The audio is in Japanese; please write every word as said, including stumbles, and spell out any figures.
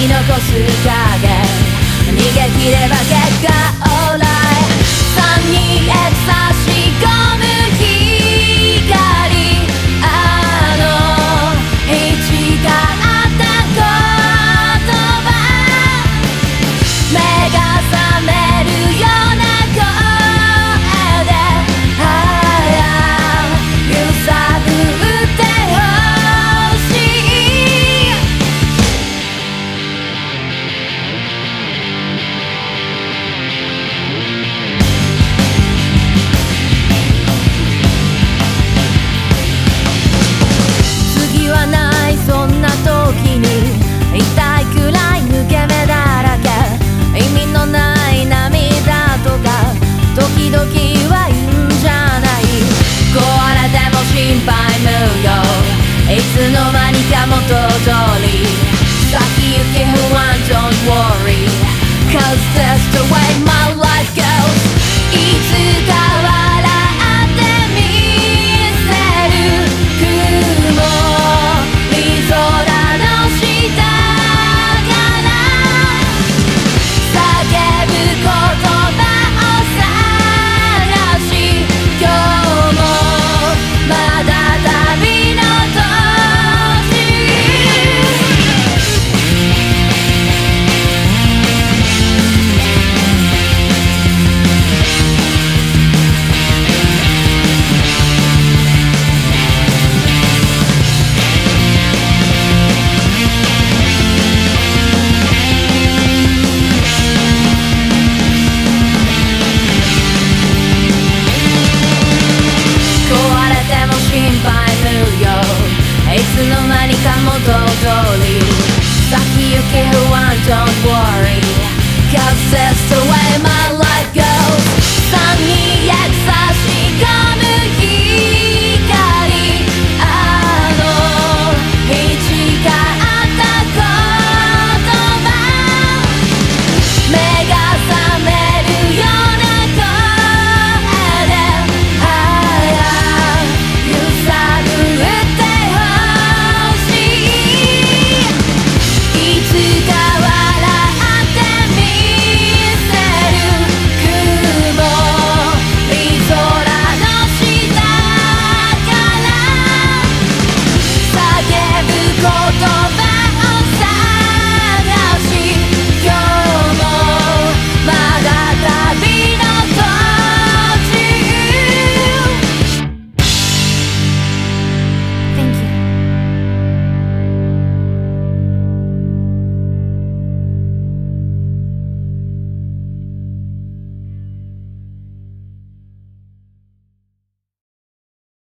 残す影逃げ切れば結果オーライさんにへ差し込む光あの一があった言葉目が覚めるような声でああ揺さぶってほしい次はないそんな時に痛いくらい抜け目だらけ意味のない涙とか時々はいいんじゃない壊れても心配無用いつの間にか元通り先行き不安 Don't worry Cause that's the way my life goes いつか笑ってみせる雲見空の下から叫ぶ言葉を探し今日もまだ旅の途中壊れても心配無用いつの間にか元通り先行き不安 Don't worry Cause it's